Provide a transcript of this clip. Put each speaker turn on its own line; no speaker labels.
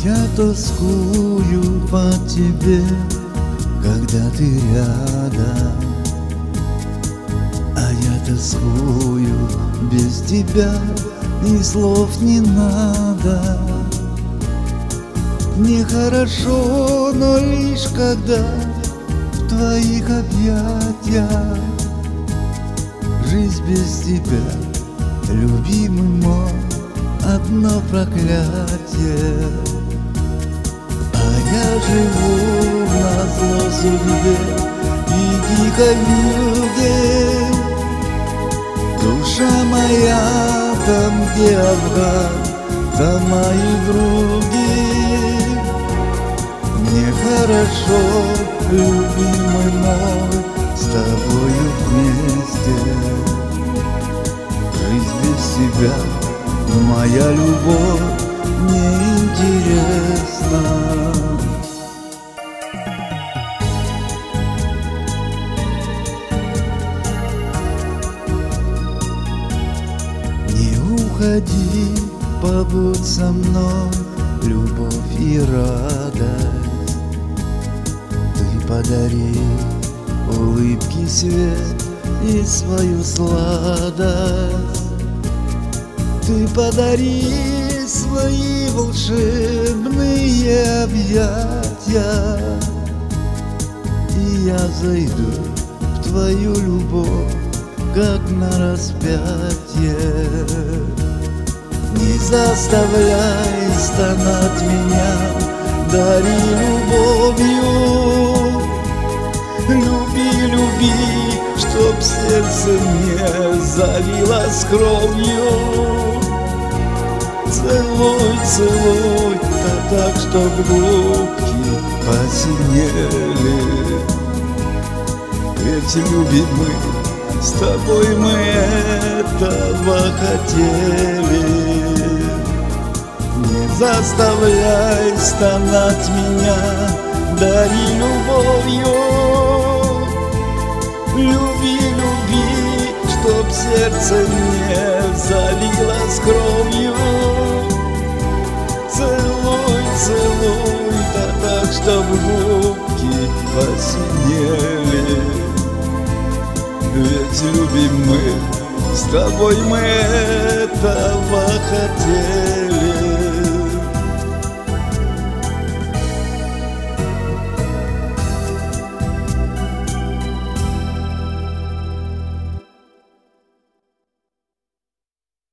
Я тоскую по тебе, когда ты рядом, а я тоскую без тебя, и слов не надо. Нехорошо, но лишь когда в твоих объятиях. Жизнь без тебя, любимый мой, одно проклятие. А я живу назло судьбе и дикой вьюге. Душа моя там, где Афган, там мои други. Нехорошо, любимый мой, с тобою вместе. Жизнь без тебя, моя любовь, неинтересна. Не уходи, побудь со мной, любовь и радость. Ты подари улыбки, свет и свою сладость. Ты подари свои волшебные объятия, и я зайду в твою любовь, как на распятие. Не заставляй стонать меня, дари любовью. Люби, люби, чтоб сердце не залилось кровью. Целуй, целуй, да так, чтоб губки посинели. Ведь, любимый, с тобой мы этого хотели. Не заставляй стонать меня, дари любовью. Люби, люби, чтоб сердце не залилось кровью. Целуй, целуй, да так, чтоб губки посинели. Ведь, любимый, с тобой мы этого хотели.